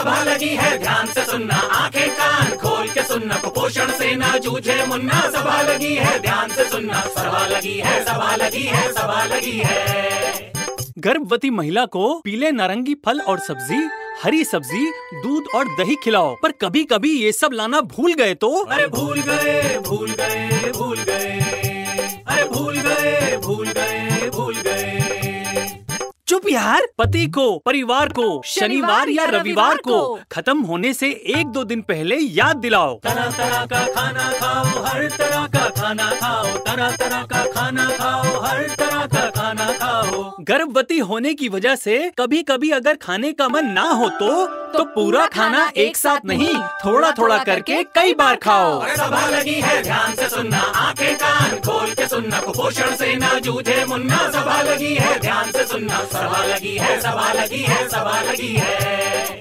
सभा लगी है ध्यान से सुनना, आंखें कान खोल के सुनना, कुपोषण से ना जूझे मुन्ना। सभा लगी है ध्यान से सुनना, सभा लगी है, सभा लगी है, सभा लगी है। गर्भवती महिला को पीले नारंगी फल और सब्जी, हरी सब्जी, दूध और दही खिलाओ। पर कभी कभी ये सब लाना भूल गए तो? अरे भूल गए, भूल गए, भूल गए, अरे भूल गए, भूल गए, भूल गए। चुप यार। पति को, परिवार को शनिवार या रविवार को खत्म होने से 1-2 दिन पहले याद दिलाओ। तरह तरह का खाना खाओ, हर तरह का खाना खाओ, तरह तरह का खाना खाओ, हर तरह का खाना खाओ। गर्भवती होने की वजह से कभी कभी अगर खाने का मन ना हो तो पूरा खाना एक साथ नहीं, थोड़ा थोड़ा करके कई बार खाओ। सभा लगी है ध्यान से सुनना, आंखें कान खोल के सुनना, कुपोषण से ना जूझे मुन्ना। सभा लगी है ध्यान से सुनना, सभा लगी है, सभा लगी है, सभा लगी है।